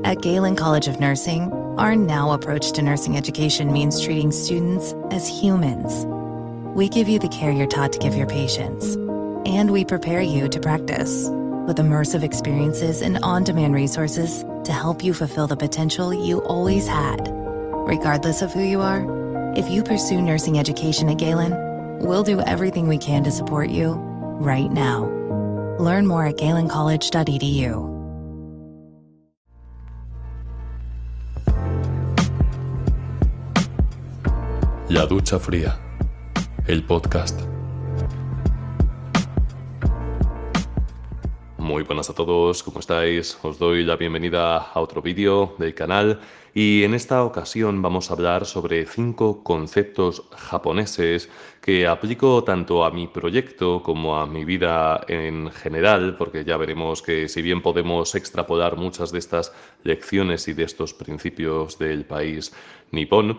At Galen College of Nursing, our now approach to nursing education means treating students as humans. We give you the care you're taught to give your patients, and we prepare you to practice with immersive experiences and on-demand resources to help you fulfill the potential you always had. Regardless of who you are, if you pursue nursing education at Galen, we'll do everything we can to support you right now. Learn more at galencollege.edu. La ducha fría, el podcast. Muy buenas a todos, ¿cómo estáis? Os doy la bienvenida a otro vídeo del canal y en esta ocasión vamos a hablar sobre 5 conceptos japoneses que aplico tanto a mi proyecto como a mi vida en general, porque ya veremos que si bien podemos extrapolar muchas de estas lecciones y de estos principios del país nipón,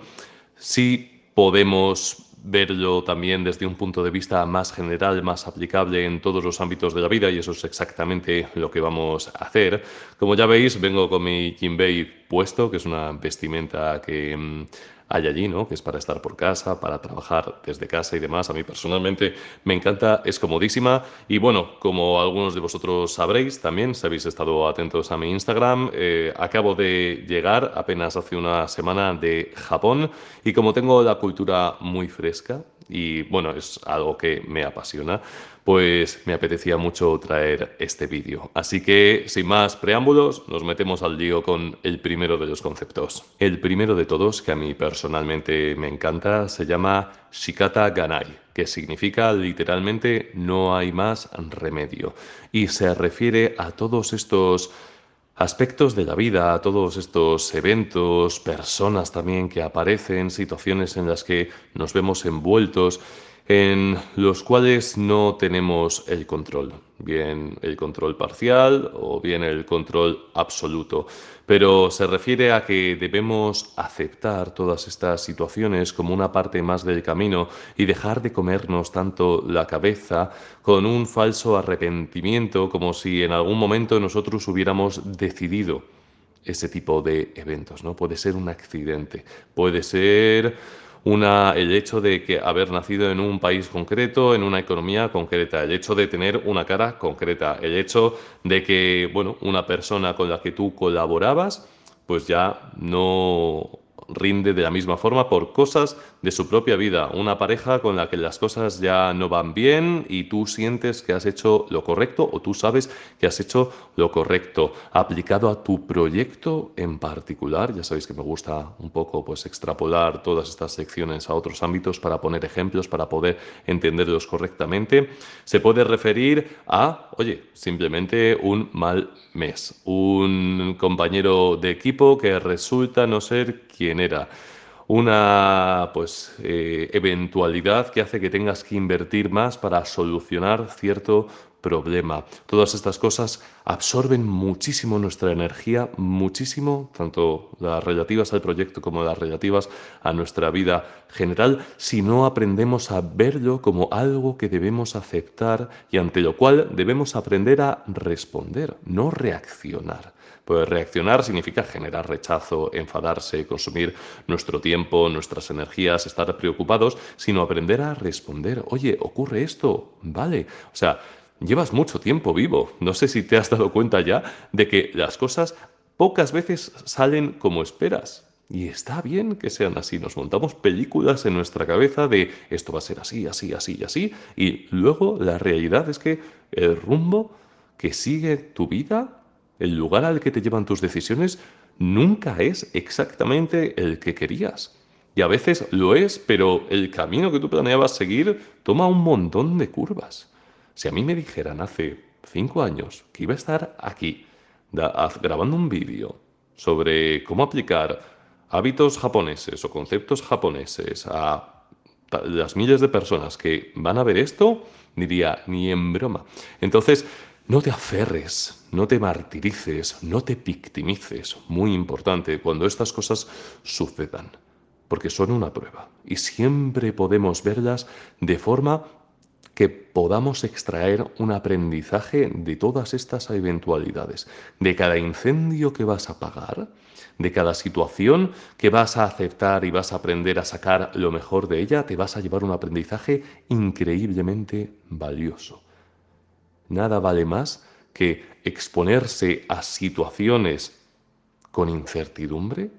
sí podemos verlo también desde un punto de vista más general, más aplicable en todos los ámbitos de la vida, y eso es exactamente lo que vamos a hacer. Como ya veis, vengo con mi jinbei puesto, que es una vestimenta que hay allí, ¿no? Que es para estar por casa, para trabajar desde casa y demás. A mí personalmente me encanta, es comodísima y bueno, como algunos de vosotros sabréis también, si habéis estado atentos a mi Instagram, acabo de llegar apenas hace una semana de Japón y como tengo la cultura muy fresca y bueno, es algo que me apasiona, pues me apetecía mucho traer este vídeo. Así que, sin más preámbulos, nos metemos al lío con el primero de los conceptos. El primero de todos, que a mí personalmente me encanta, se llama Shikata Ganai, que significa literalmente no hay más remedio. Y se refiere a todos estos aspectos de la vida, a todos estos eventos, personas también que aparecen, situaciones en las que nos vemos envueltos, en los cuales no tenemos el control, bien el control parcial o bien el control absoluto, pero se refiere a que debemos aceptar todas estas situaciones como una parte más del camino y dejar de comernos tanto la cabeza con un falso arrepentimiento como si en algún momento nosotros hubiéramos decidido ese tipo de eventos, ¿no? Puede ser un accidente, puede ser el hecho de que haber nacido en un país concreto, en una economía concreta, el hecho de tener una cara concreta, el hecho de que, bueno, una persona con la que tú colaborabas, pues ya no rinde de la misma forma por cosas de su propia vida. Una pareja con la que las cosas ya no van bien y tú sientes que has hecho lo correcto o tú sabes que has hecho lo correcto. Aplicado a tu proyecto en particular, ya sabéis que me gusta un poco pues extrapolar todas estas secciones a otros ámbitos para poner ejemplos, para poder entenderlos correctamente. Se puede referir a, oye, simplemente un mal mes. Un compañero de equipo que resulta no ser quien era. Una eventualidad que hace que tengas que invertir más para solucionar cierto problema. Todas estas cosas absorben muchísimo nuestra energía, muchísimo, tanto las relativas al proyecto como las relativas a nuestra vida general, si no aprendemos a verlo como algo que debemos aceptar y ante lo cual debemos aprender a responder, no reaccionar. Pues reaccionar significa generar rechazo, enfadarse, consumir nuestro tiempo, nuestras energías, estar preocupados, sino aprender a responder. Oye, ¿ocurre esto? Vale. O sea, llevas mucho tiempo vivo. No sé si te has dado cuenta ya de que las cosas pocas veces salen como esperas. Y está bien que sean así. Nos montamos películas en nuestra cabeza de esto va a ser así, así, así y así. Y luego la realidad es que el rumbo que sigue tu vida, el lugar al que te llevan tus decisiones, nunca es exactamente el que querías. Y a veces lo es, pero el camino que tú planeabas seguir toma un montón de curvas. Si a mí me dijeran hace 5 años que iba a estar aquí grabando un vídeo sobre cómo aplicar hábitos japoneses o conceptos japoneses a las miles de personas que van a ver esto, diría, ni en broma. Entonces, no te aferres, no te martirices, no te victimices. Muy importante cuando estas cosas sucedan, porque son una prueba y siempre podemos verlas de forma que podamos extraer un aprendizaje de todas estas eventualidades, de cada incendio que vas a apagar, de cada situación que vas a aceptar y vas a aprender a sacar lo mejor de ella, te vas a llevar un aprendizaje increíblemente valioso. Nada vale más que exponerse a situaciones con incertidumbre,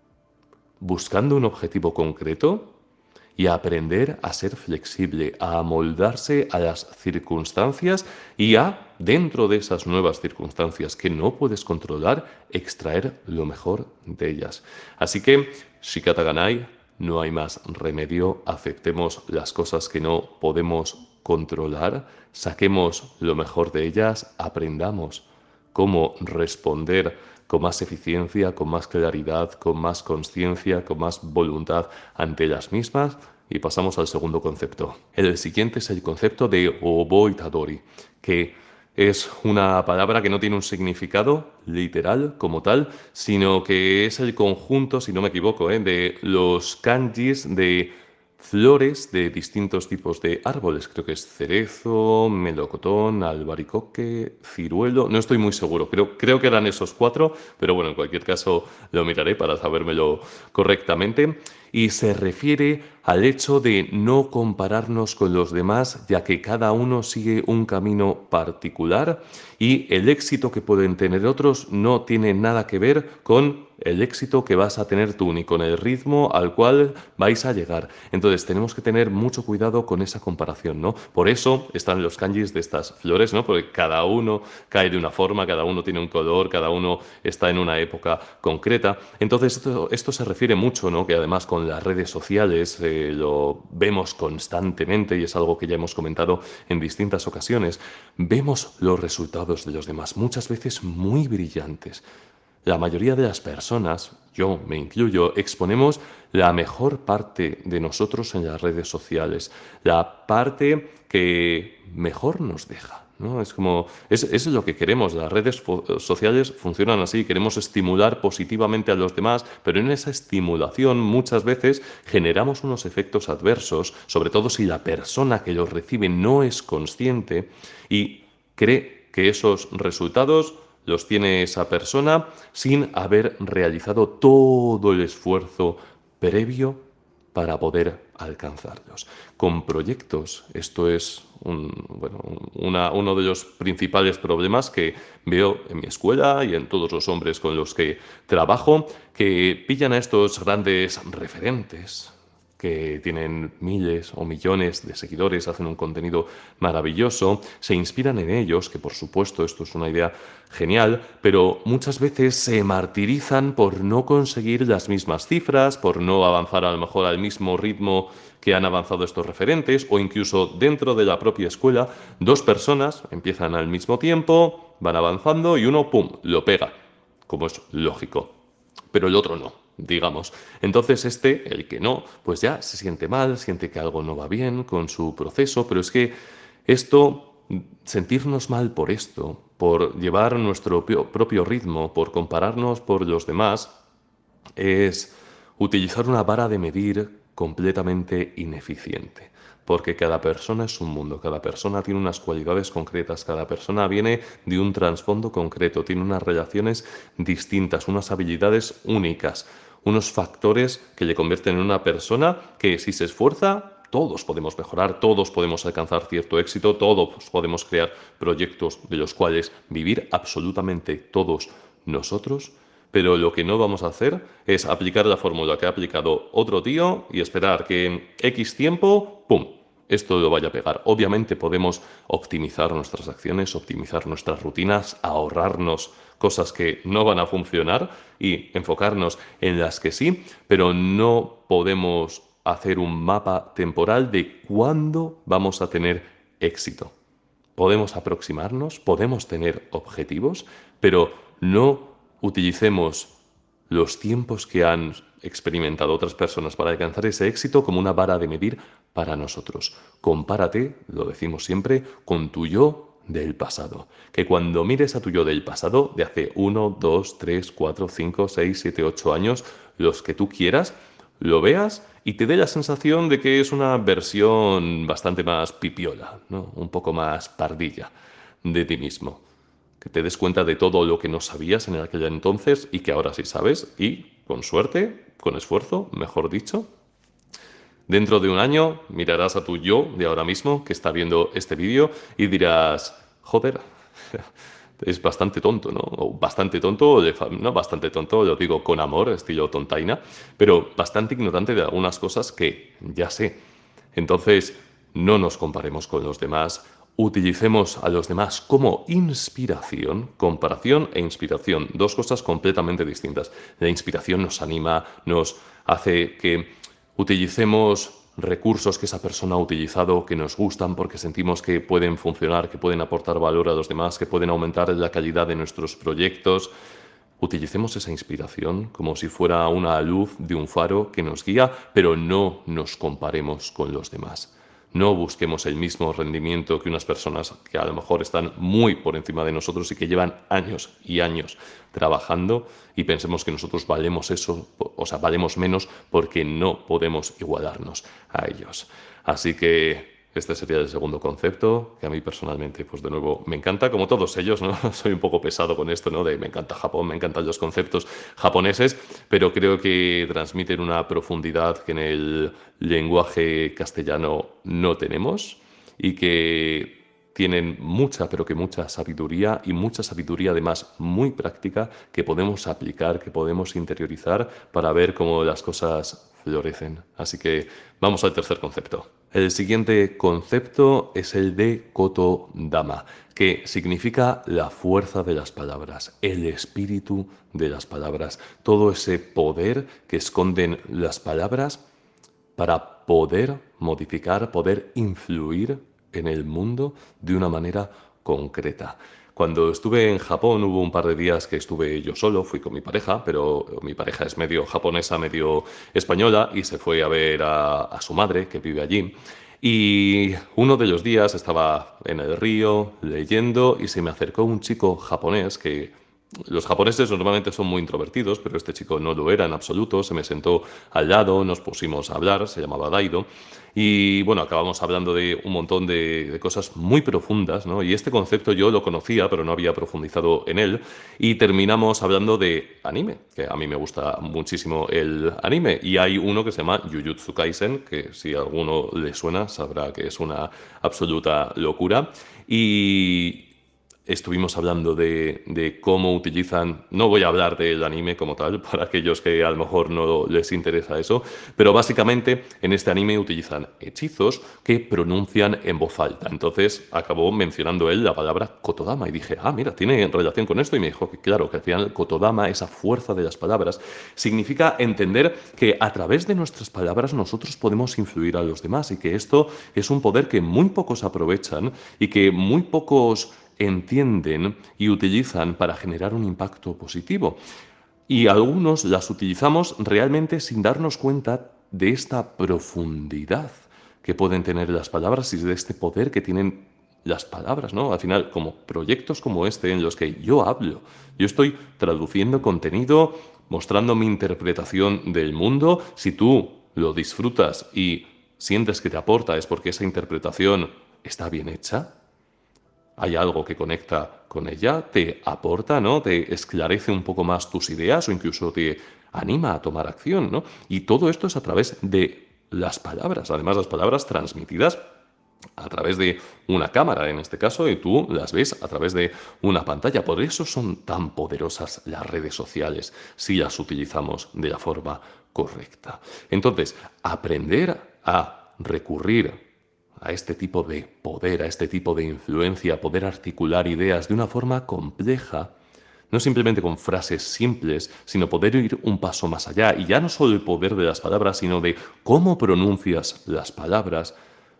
buscando un objetivo concreto y a aprender a ser flexible, a amoldarse a las circunstancias y a, dentro de esas nuevas circunstancias que no puedes controlar, extraer lo mejor de ellas. Así que, Shikata Ganai, no hay más remedio, aceptemos las cosas que no podemos controlar, saquemos lo mejor de ellas, aprendamos cómo responder con más eficiencia, con más claridad, con más consciencia, con más voluntad ante las mismas. Y pasamos al segundo concepto. El siguiente es el concepto de Oboitadori, que es una palabra que no tiene un significado literal como tal, sino que es el conjunto, si no me equivoco, de los kanjis de flores de distintos tipos de árboles. Creo que es cerezo, melocotón, albaricoque, ciruelo. No estoy muy seguro. Creo que eran esos 4, pero bueno, en cualquier caso lo miraré para sabérmelo correctamente. Y se refiere al hecho de no compararnos con los demás, ya que cada uno sigue un camino particular y el éxito que pueden tener otros no tiene nada que ver con el éxito que vas a tener tú, ni con el ritmo al cual vais a llegar. Entonces tenemos que tener mucho cuidado con esa comparación, ¿no? Por eso están los kanjis de estas flores, ¿no? Porque cada uno cae de una forma, cada uno tiene un color, cada uno está en una época concreta. Entonces esto se refiere mucho, ¿no? Que además con las redes sociales lo vemos constantemente y es algo que ya hemos comentado en distintas ocasiones. Vemos los resultados de los demás, muchas veces muy brillantes. La mayoría de las personas, yo me incluyo, exponemos la mejor parte de nosotros en las redes sociales, la parte que mejor nos deja, ¿no? Es lo que queremos. Las redes sociales funcionan así, queremos estimular positivamente a los demás, pero en esa estimulación muchas veces generamos unos efectos adversos, sobre todo si la persona que los recibe no es consciente y cree que esos resultados los tiene esa persona sin haber realizado todo el esfuerzo previo para poder alcanzarlos. Con proyectos, esto es uno de los principales problemas que veo en mi escuela y en todos los hombres con los que trabajo, que pillan a estos grandes referentes que tienen miles o millones de seguidores, hacen un contenido maravilloso, se inspiran en ellos, que por supuesto esto es una idea genial, pero muchas veces se martirizan por no conseguir las mismas cifras, por no avanzar a lo mejor al mismo ritmo que han avanzado estos referentes, o incluso dentro de la propia escuela, 2 personas empiezan al mismo tiempo, van avanzando y uno, ¡pum!, lo pega, como es lógico, pero el otro no, digamos. Entonces el que no, pues ya se siente mal, siente que algo no va bien con su proceso, pero es que sentirnos mal por esto, por llevar nuestro propio ritmo, por compararnos por los demás, es utilizar una vara de medir completamente ineficiente. Porque cada persona es un mundo, cada persona tiene unas cualidades concretas, cada persona viene de un trasfondo concreto, tiene unas relaciones distintas, unas habilidades únicas, unos factores que le convierten en una persona que si se esfuerza, todos podemos mejorar, todos podemos alcanzar cierto éxito, todos podemos crear proyectos de los cuales vivir absolutamente todos nosotros. Pero lo que no vamos a hacer es aplicar la fórmula que ha aplicado otro tío y esperar que en X tiempo, ¡pum!, esto lo vaya a pegar. Obviamente podemos optimizar nuestras acciones, optimizar nuestras rutinas, ahorrarnos cosas que no van a funcionar y enfocarnos en las que sí, pero no podemos hacer un mapa temporal de cuándo vamos a tener éxito. Podemos aproximarnos, podemos tener objetivos, pero no utilicemos los tiempos que han experimentado otras personas para alcanzar ese éxito como una vara de medir para nosotros. Compárate, lo decimos siempre, con tu yo del pasado. Que cuando mires a tu yo del pasado, de hace 1, 2, 3, 4, 5, 6, 7, 8 años, los que tú quieras, lo veas y te dé la sensación de que es una versión bastante más pipiola, ¿no? Un poco más pardilla de ti mismo. Que te des cuenta de todo lo que no sabías en aquel entonces y que ahora sí sabes y, con suerte, con esfuerzo, mejor dicho, dentro de un año mirarás a tu yo de ahora mismo que está viendo este vídeo y dirás, joder, es bastante tonto, ¿no? O bastante tonto, no bastante tonto, lo digo con amor, estilo tontaina, pero bastante ignorante de algunas cosas que ya sé. Entonces, no nos comparemos con los demás, utilicemos a los demás como inspiración, comparación e inspiración, dos cosas completamente distintas. La inspiración nos anima, nos hace que utilicemos recursos que esa persona ha utilizado, que nos gustan porque sentimos que pueden funcionar, que pueden aportar valor a los demás, que pueden aumentar la calidad de nuestros proyectos. Utilicemos esa inspiración como si fuera una luz de un faro que nos guía, pero no nos comparemos con los demás. No busquemos el mismo rendimiento que unas personas que a lo mejor están muy por encima de nosotros y que llevan años y años trabajando y pensemos que nosotros valemos eso, o sea, valemos menos porque no podemos igualarnos a ellos. Así que este sería el segundo concepto, que a mí personalmente, pues de nuevo, me encanta, como todos ellos, ¿no? Soy un poco pesado con esto, ¿no? De me encanta Japón, me encantan los conceptos japoneses, pero creo que transmiten una profundidad que en el lenguaje castellano no tenemos y que tienen mucha, pero que mucha sabiduría y mucha sabiduría además muy práctica que podemos aplicar, que podemos interiorizar para ver cómo las cosas florecen. Así que vamos al tercer concepto. El siguiente concepto es el de Kotodama, que significa la fuerza de las palabras, el espíritu de las palabras, todo ese poder que esconden las palabras para poder modificar, poder influir en el mundo de una manera concreta. Cuando estuve en Japón hubo un par de días que estuve yo solo, fui con mi pareja, pero mi pareja es medio japonesa, medio española y se fue a ver a su madre que vive allí. Y uno de los días estaba en el río leyendo y se me acercó un chico japonés que los japoneses normalmente son muy introvertidos, pero este chico no lo era en absoluto. Se me sentó al lado, nos pusimos a hablar, se llamaba Daido. Y bueno, acabamos hablando de un montón de cosas muy profundas, ¿no? Y este concepto yo lo conocía, pero no había profundizado en él. Y terminamos hablando de anime, que a mí me gusta muchísimo el anime. Y hay uno que se llama Jujutsu Kaisen, que si a alguno le suena sabrá que es una absoluta locura. Y estuvimos hablando de cómo utilizan, no voy a hablar del anime como tal, para aquellos que a lo mejor no les interesa eso, pero básicamente en este anime utilizan hechizos que pronuncian en voz alta. Entonces acabó mencionando él la palabra Kotodama y dije, ah, mira, tiene relación con esto. Y me dijo que claro, que al final Kotodama, esa fuerza de las palabras, significa entender que a través de nuestras palabras nosotros podemos influir a los demás y que esto es un poder que muy pocos aprovechan y que muy pocos entienden y utilizan para generar un impacto positivo. Y algunos las utilizamos realmente sin darnos cuenta de esta profundidad que pueden tener las palabras y de este poder que tienen las palabras, ¿no? Al final, como proyectos como este en los que yo hablo, yo estoy traduciendo contenido, mostrando mi interpretación del mundo. Si tú lo disfrutas y sientes que te aporta, es porque esa interpretación está bien hecha. Hay algo que conecta con ella, te aporta, ¿no? Te esclarece un poco más tus ideas o incluso te anima a tomar acción, ¿no? Y todo esto es a través de las palabras, además las palabras transmitidas a través de una cámara en este caso y tú las ves a través de una pantalla. Por eso son tan poderosas las redes sociales si las utilizamos de la forma correcta. Entonces, aprender a recurrir a este tipo de poder, a este tipo de influencia, poder articular ideas de una forma compleja, no simplemente con frases simples, sino poder ir un paso más allá. Y ya no solo el poder de las palabras, sino de cómo pronuncias las palabras,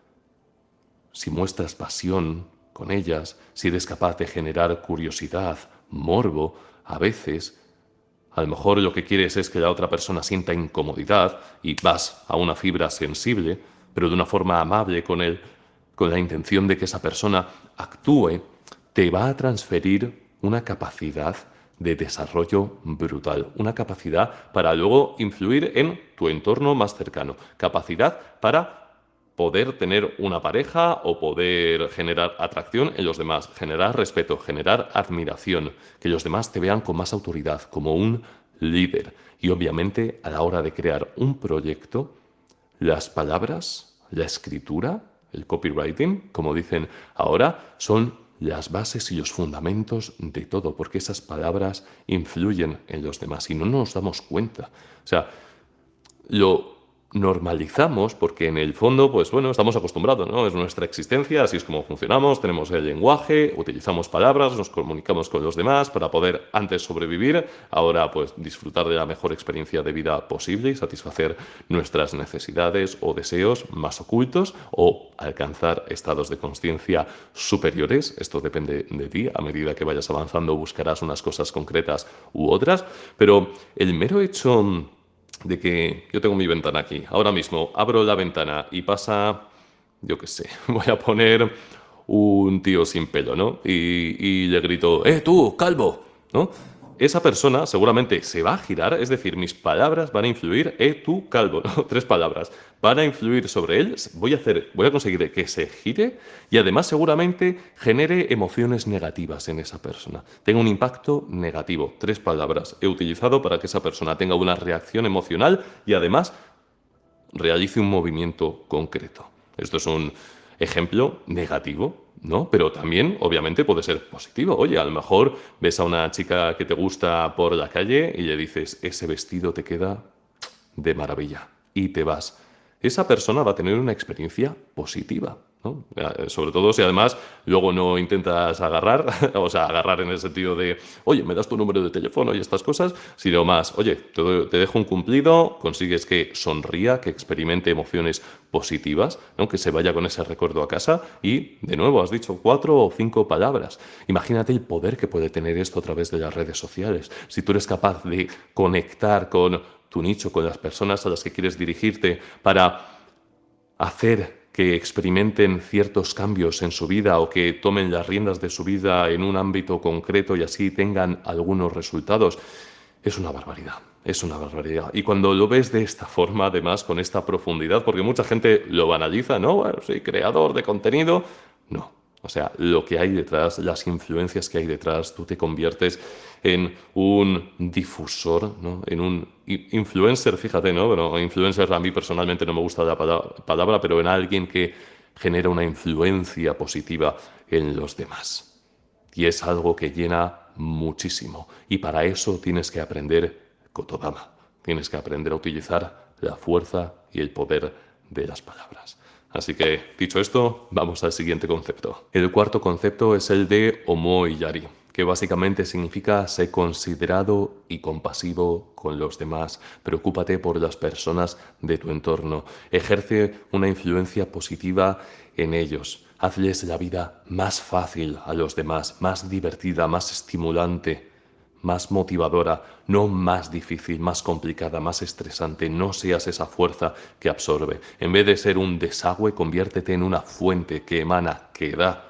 si muestras pasión con ellas, si eres capaz de generar curiosidad, morbo, a veces. A lo mejor lo que quieres es que la otra persona sienta incomodidad y vas a una fibra sensible, pero de una forma amable con él, con la intención de que esa persona actúe, te va a transferir una capacidad de desarrollo brutal, una capacidad para luego influir en tu entorno más cercano, capacidad para poder tener una pareja o poder generar atracción en los demás, generar respeto, generar admiración, que los demás te vean con más autoridad, como un líder. Y obviamente a la hora de crear un proyecto, las palabras, la escritura, el copywriting, como dicen ahora, son las bases y los fundamentos de todo, porque esas palabras influyen en los demás y no nos damos cuenta. O sea, lo normalizamos porque en el fondo, pues bueno, estamos acostumbrados, ¿no? Es nuestra existencia, así es como funcionamos, tenemos el lenguaje, utilizamos palabras, nos comunicamos con los demás para poder antes sobrevivir, ahora pues disfrutar de la mejor experiencia de vida posible y satisfacer nuestras necesidades o deseos más ocultos o alcanzar estados de conciencia superiores. Esto depende de ti, a medida que vayas avanzando buscarás unas cosas concretas u otras, pero el mero hecho de que yo tengo mi ventana aquí. Ahora mismo abro la ventana y pasa, yo qué sé, voy a poner un tío sin pelo, ¿no? Y le grito, tú, calvo! ¿No? Esa persona seguramente se va a girar, es decir, mis palabras van a influir, tú, calvo, ¿no? 3 palabras, van a influir sobre él, voy a conseguir que se gire y además seguramente genere emociones negativas en esa persona. Tenga un impacto negativo. 3 palabras he utilizado para que esa persona tenga una reacción emocional y además realice un movimiento concreto. Esto es un ejemplo negativo, ¿no? Pero también, obviamente, puede ser positivo. Oye, a lo mejor ves a una chica que te gusta por la calle y le dices, ese vestido te queda de maravilla, y te vas. Esa persona va a tener una experiencia positiva, ¿no? Sobre todo si además luego no intentas agarrar, o sea, agarrar en el sentido de, oye, me das tu número de teléfono y estas cosas, sino más, oye, te dejo un cumplido, consigues que sonría, que experimente emociones positivas, ¿no? Que se vaya con ese recuerdo a casa y, de nuevo, has dicho 4 o 5 palabras. Imagínate el poder que puede tener esto a través de las redes sociales. Si tú eres capaz de conectar con tu nicho, con las personas a las que quieres dirigirte para hacer que experimenten ciertos cambios en su vida o que tomen las riendas de su vida en un ámbito concreto y así tengan algunos resultados, es una barbaridad. Es una barbaridad. Y cuando lo ves de esta forma, además, con esta profundidad, porque mucha gente lo banaliza, ¿no? Bueno, soy creador de contenido. No. O sea, lo que hay detrás, las influencias que hay detrás, tú te conviertes en un difusor, ¿no? En un influencer, fíjate, ¿no? Bueno, influencer a mí personalmente no me gusta la palabra, pero en alguien que genera una influencia positiva en los demás. Y es algo que llena muchísimo. Y para eso tienes que aprender Kotodama. Tienes que aprender a utilizar la fuerza y el poder de las palabras. Así que, dicho esto, vamos al siguiente concepto. El cuarto concepto es el de Omoiyari, que básicamente significa ser considerado y compasivo con los demás. Preocúpate por las personas de tu entorno. Ejerce una influencia positiva en ellos. Hazles la vida más fácil a los demás, más divertida, más estimulante, más motivadora, no más difícil, más complicada, más estresante. No seas esa fuerza que absorbe. En vez de ser un desagüe, conviértete en una fuente que emana, que da.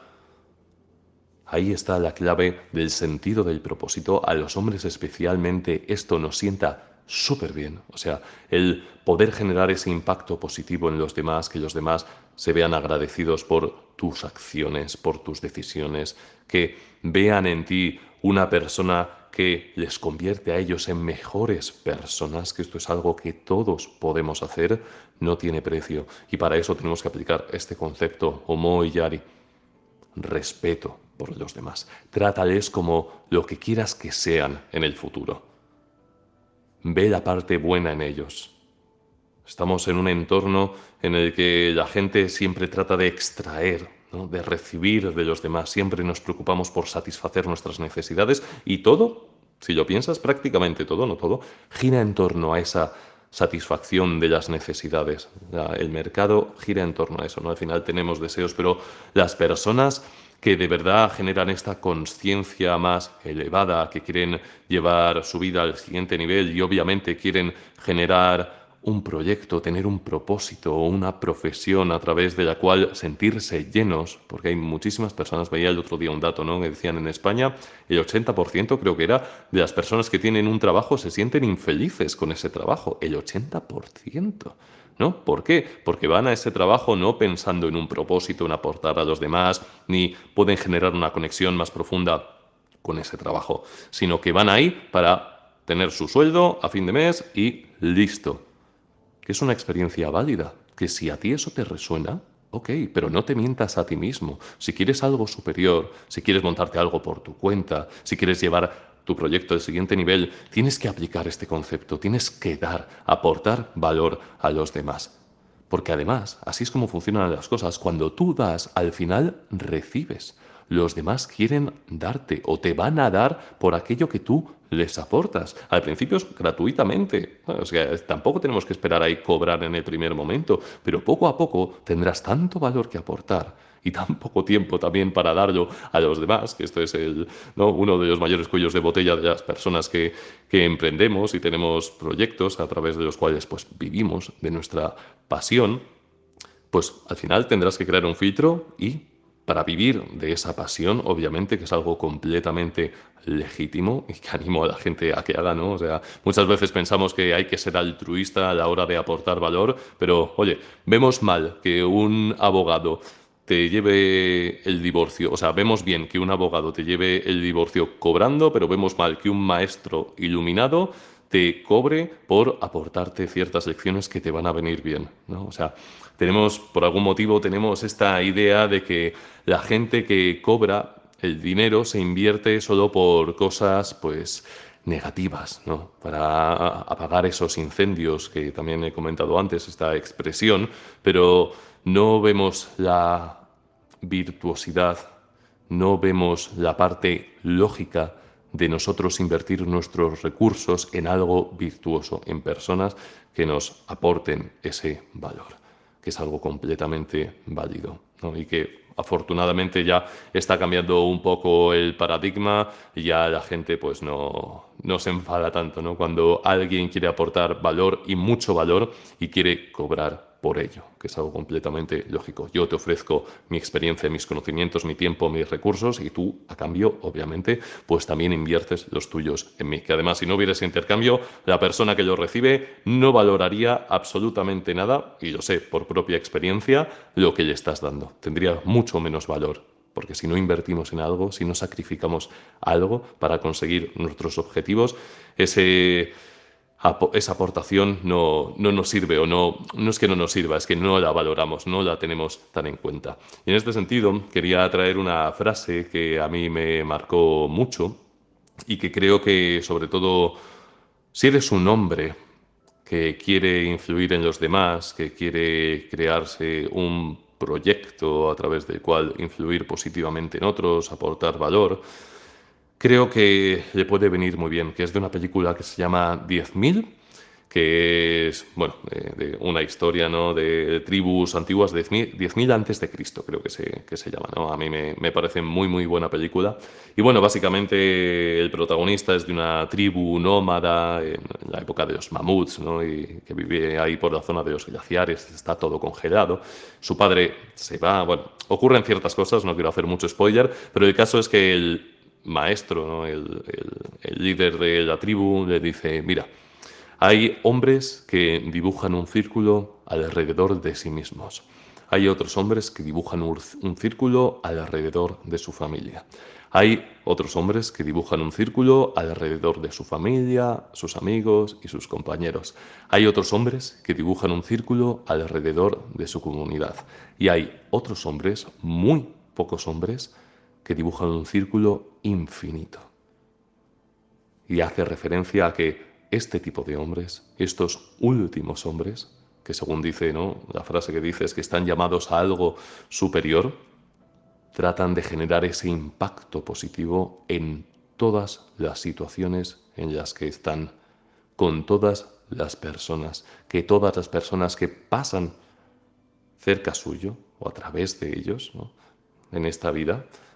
Ahí está la clave del sentido del propósito. A los hombres especialmente esto nos sienta súper bien. O sea, el poder generar ese impacto positivo en los demás, que los demás se vean agradecidos por tus acciones, por tus decisiones, que vean en ti una persona que les convierte a ellos en mejores personas, que esto es algo que todos podemos hacer, no tiene precio. Y para eso tenemos que aplicar este concepto, Omoiyari, respeto por los demás. Trátales como lo que quieras que sean en el futuro. Ve la parte buena en ellos. Estamos en un entorno en el que la gente siempre trata de extraer, ¿no? De recibir de los demás. Siempre nos preocupamos por satisfacer nuestras necesidades y todo, si lo piensas, prácticamente todo, no todo, gira en torno a esa satisfacción de las necesidades. El mercado gira en torno a eso, ¿no? Al final tenemos deseos, pero las personas que de verdad generan esta conciencia más elevada, que quieren llevar su vida al siguiente nivel y obviamente quieren generar un proyecto, tener un propósito o una profesión a través de la cual sentirse llenos, porque hay muchísimas personas, veía el otro día un dato, ¿no? Que decían en España, el 80% creo que era de las personas que tienen un trabajo se sienten infelices con ese trabajo, el 80%. ¿No? ¿Por qué? Porque van a ese trabajo no pensando en un propósito, en aportar a los demás, ni pueden generar una conexión más profunda con ese trabajo, sino que van ahí para tener su sueldo a fin de mes y listo. Que es una experiencia válida, que si a ti eso te resuena, ok, pero no te mientas a ti mismo. Si quieres algo superior, si quieres montarte algo por tu cuenta, si quieres llevar tu proyecto al siguiente nivel, tienes que aplicar este concepto, tienes que aportar valor a los demás. Porque además, así es como funcionan las cosas. Cuando tú das, al final recibes. Los demás quieren darte o te van a dar por aquello que tú les aportas. Al principio es gratuitamente. O sea, tampoco tenemos que esperar ahí cobrar en el primer momento, pero poco a poco tendrás tanto valor que aportar y tan poco tiempo también para darlo a los demás, que esto es ¿no? uno de los mayores cuellos de botella de las personas que emprendemos y tenemos proyectos a través de los cuales pues, vivimos de nuestra pasión, pues al final tendrás que crear un filtro y para vivir de esa pasión, obviamente que es algo completamente legítimo y que animo a la gente a que haga, ¿no? O sea, muchas veces pensamos que hay que ser altruista a la hora de aportar valor, pero oye, vemos mal que un abogado te lleve el divorcio, o sea, vemos bien que un abogado te lleve el divorcio cobrando, pero vemos mal que un maestro iluminado te cobre por aportarte ciertas lecciones que te van a venir bien, ¿no? O sea, por algún motivo, tenemos esta idea de que la gente que cobra el dinero se invierte solo por cosas, pues, negativas, ¿no? Para apagar esos incendios que también he comentado antes, esta expresión, pero no vemos la virtuosidad, no vemos la parte lógica de nosotros invertir nuestros recursos en algo virtuoso, en personas que nos aporten ese valor, que es algo completamente válido, ¿no? Y que afortunadamente ya está cambiando un poco el paradigma y ya la gente pues no se enfada tanto, ¿no? Cuando alguien quiere aportar valor y mucho valor y quiere cobrar por ello, que es algo completamente lógico. Yo te ofrezco mi experiencia, mis conocimientos, mi tiempo, mis recursos y tú, a cambio, obviamente, pues también inviertes los tuyos en mí. Que además, si no hubiera ese intercambio, la persona que lo recibe no valoraría absolutamente nada, y lo sé por propia experiencia, lo que le estás dando. Tendría mucho menos valor. Porque si no invertimos en algo, si no sacrificamos algo para conseguir nuestros objetivos, esa aportación no nos sirve o no es que no nos sirva, es que no la valoramos, no la tenemos tan en cuenta. Y en este sentido, quería traer una frase que a mí me marcó mucho y que creo que, sobre todo, si eres un hombre que quiere influir en los demás, que quiere crearse un proyecto a través del cual influir positivamente en otros, aportar valor, creo que le puede venir muy bien, que es de una película que se llama 10.000, que es, bueno, de una historia, ¿no? De tribus antiguas, 10.000 antes de Cristo, creo que se llama, ¿no? A mí me parece muy, muy buena película. Y bueno, básicamente el protagonista es de una tribu nómada en la época de los mamuts, ¿no? Y que vive ahí por la zona de los glaciares, está todo congelado. Su padre se va, bueno, ocurren ciertas cosas, no quiero hacer mucho spoiler, pero el caso es que el maestro, ¿no? El líder de la tribu le dice, mira, hay hombres que dibujan un círculo alrededor de sí mismos. Hay otros hombres que dibujan un círculo alrededor de su familia. Hay otros hombres que dibujan un círculo alrededor de su familia, sus amigos y sus compañeros. Hay otros hombres que dibujan un círculo alrededor de su comunidad. Y hay otros hombres, muy pocos hombres, que dibujan un círculo infinito. Y hace referencia a que este tipo de hombres, estos últimos hombres, que según dice, ¿no? La frase que dice es que están llamados a algo superior, tratan de generar ese impacto positivo en todas las situaciones en las que están, con todas las personas, que todas las personas que pasan cerca suyo o a través de ellos, ¿no? En esta vida,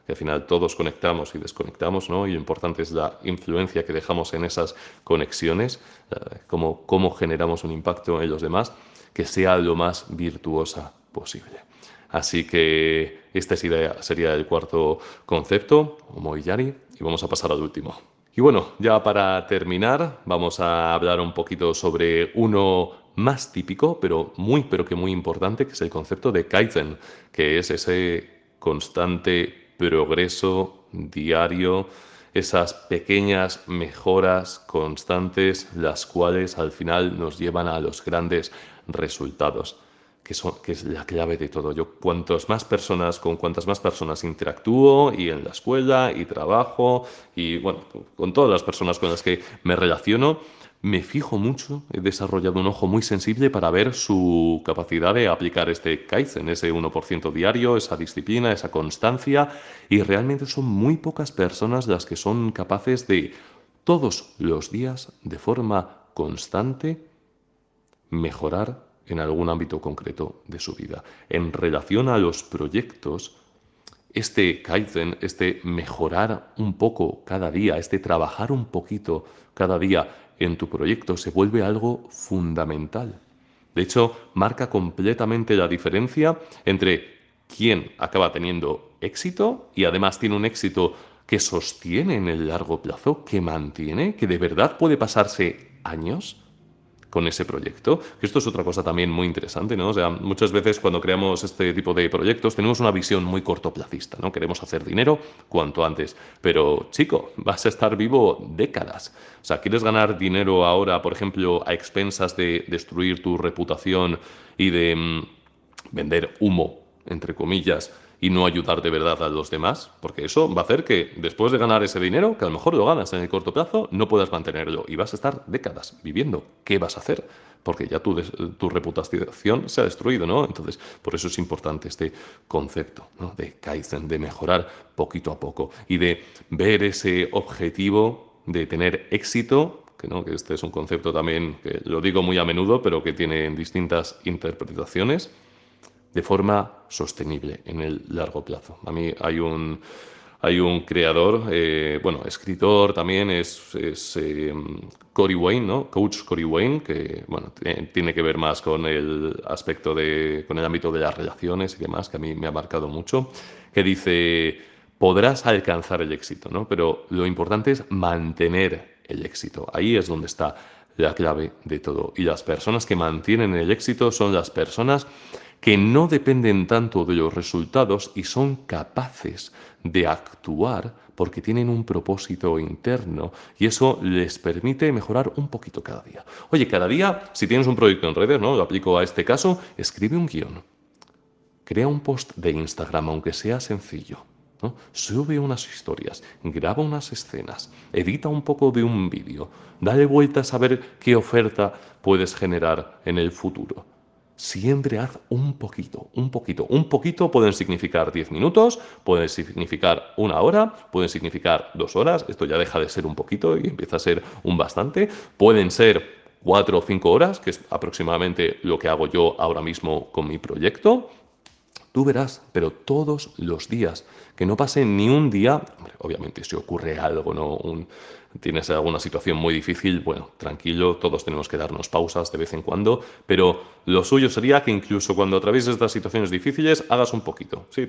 que al final todos conectamos y desconectamos, ¿no? Y lo importante es la influencia que dejamos en esas conexiones, cómo generamos un impacto en los demás, que sea lo más virtuosa posible. Así que este sería el cuarto concepto, Omoiyari, y vamos a pasar al último. Y bueno, ya para terminar, vamos a hablar un poquito sobre uno más típico, pero que muy importante, que es el concepto de Kaizen, que es ese constante progreso diario, esas pequeñas mejoras constantes, las cuales al final nos llevan a los grandes resultados, que es la clave de todo. Yo con cuantas más personas interactúo y en la escuela y trabajo y bueno, con todas las personas con las que me relaciono, me fijo mucho, he desarrollado un ojo muy sensible para ver su capacidad de aplicar este Kaizen, ese 1% diario, esa disciplina, esa constancia, y realmente son muy pocas personas las que son capaces de todos los días, de forma constante, mejorar en algún ámbito concreto de su vida. En relación a los proyectos, este Kaizen, este mejorar un poco cada día, este trabajar un poquito cada día en tu proyecto se vuelve algo fundamental. De hecho, marca completamente la diferencia entre quién acaba teniendo éxito y además tiene un éxito que sostiene en el largo plazo, que mantiene, que de verdad puede pasarse años con ese proyecto. Esto es otra cosa también muy interesante, ¿no? O sea, muchas veces cuando creamos este tipo de proyectos tenemos una visión muy cortoplacista, ¿no? Queremos hacer dinero cuanto antes. Pero, chico, vas a estar vivo décadas. O sea, ¿quieres ganar dinero ahora, por ejemplo, a expensas de destruir tu reputación y de vender humo, entre comillas, y no ayudar de verdad a los demás? Porque eso va a hacer que después de ganar ese dinero, que a lo mejor lo ganas en el corto plazo, no puedas mantenerlo y vas a estar décadas viviendo. ¿Qué vas a hacer? Porque ya tu reputación se ha destruido, ¿no? Entonces, por eso es importante este concepto, ¿no? De Kaizen, de mejorar poquito a poco y de ver ese objetivo de tener éxito, ¿no? Que este es un concepto también que lo digo muy a menudo, pero que tiene distintas interpretaciones, de forma sostenible en el largo plazo. A mí hay un creador, escritor también, es Corey Wayne, ¿no? Coach Corey Wayne, que bueno, tiene que ver más con el aspecto con el ámbito de las relaciones y demás, que a mí me ha marcado mucho, que dice: podrás alcanzar el éxito, ¿no? Pero lo importante es mantener el éxito. Ahí es donde está la clave de todo. Y las personas que mantienen el éxito son las personas que no dependen tanto de los resultados y son capaces de actuar porque tienen un propósito interno y eso les permite mejorar un poquito cada día. Oye, cada día, si tienes un proyecto en redes, ¿no? Lo aplico a este caso, escribe un guión. Crea un post de Instagram, aunque sea sencillo, ¿no? Sube unas historias, graba unas escenas, edita un poco de un vídeo, dale vueltas a ver qué oferta puedes generar en el futuro. Siempre haz un poquito, un poquito. Un poquito pueden significar 10 minutos, pueden significar 1 hora, pueden significar 2 horas. Esto ya deja de ser un poquito y empieza a ser un bastante. Pueden ser 4 o 5 horas, que es aproximadamente lo que hago yo ahora mismo con mi proyecto. Tú verás, pero todos los días, que no pase ni un día. Hombre, obviamente si ocurre algo, ¿no? Tienes alguna situación muy difícil, bueno, tranquilo, todos tenemos que darnos pausas de vez en cuando, pero lo suyo sería que incluso cuando atravieses estas situaciones difíciles, hagas un poquito. Sí,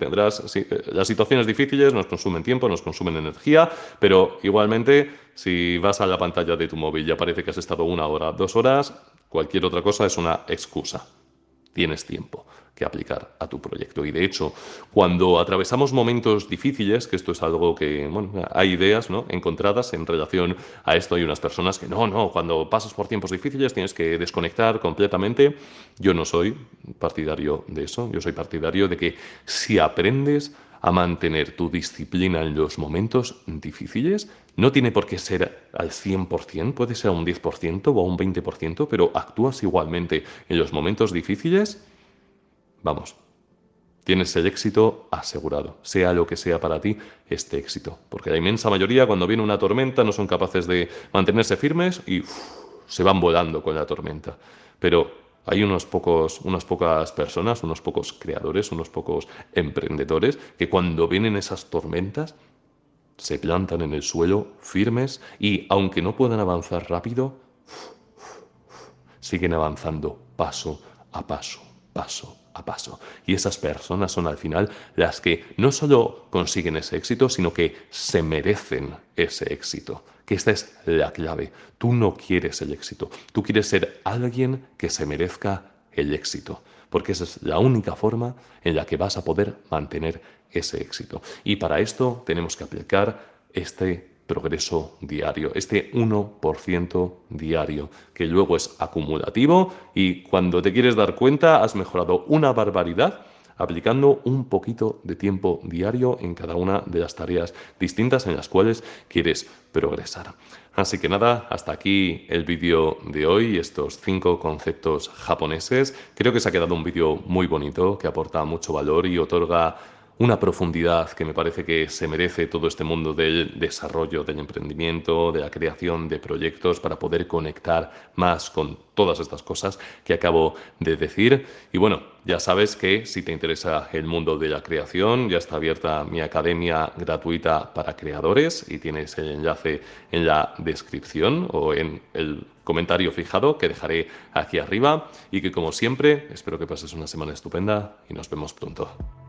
las situaciones difíciles nos consumen tiempo, nos consumen energía, pero igualmente, si vas a la pantalla de tu móvil y aparece que has estado 1 hora, 2 horas, cualquier otra cosa es una excusa. Tienes tiempo que aplicar a tu proyecto. Y de hecho, cuando atravesamos momentos difíciles, que esto es algo que, bueno, hay ideas, ¿no?, encontradas en relación a esto. Hay unas personas que cuando pasas por tiempos difíciles tienes que desconectar completamente. Yo no soy partidario de eso. Yo soy partidario de que si aprendes a mantener tu disciplina en los momentos difíciles, no tiene por qué ser al 100%, puede ser a un 10% o a un 20%, pero actúas igualmente en los momentos difíciles, vamos, tienes el éxito asegurado, sea lo que sea para ti este éxito. Porque la inmensa mayoría, cuando viene una tormenta, no son capaces de mantenerse firmes y se van volando con la tormenta. Pero Hay unas pocas personas, unos pocos creadores, unos pocos emprendedores que cuando vienen esas tormentas se plantan en el suelo firmes y aunque no puedan avanzar rápido, siguen avanzando paso a paso, paso a paso. Y esas personas son al final las que no solo consiguen ese éxito, sino que se merecen ese éxito. Que esta es la clave. Tú no quieres el éxito, tú quieres ser alguien que se merezca el éxito, porque esa es la única forma en la que vas a poder mantener ese éxito. Y para esto tenemos que aplicar este progreso diario, este 1% diario, que luego es acumulativo y cuando te quieres dar cuenta has mejorado una barbaridad aplicando un poquito de tiempo diario en cada una de las tareas distintas en las cuales quieres progresar. Así que nada, hasta aquí el vídeo de hoy, estos 5 conceptos japoneses. Creo que se ha quedado un vídeo muy bonito, que aporta mucho valor y otorga una profundidad que me parece que se merece todo este mundo del desarrollo, del emprendimiento, de la creación de proyectos para poder conectar más con todas estas cosas que acabo de decir. Y bueno, ya sabes que si te interesa el mundo de la creación, ya está abierta mi academia gratuita para creadores y tienes el enlace en la descripción o en el comentario fijado que dejaré aquí arriba y que como siempre espero que pases una semana estupenda y nos vemos pronto.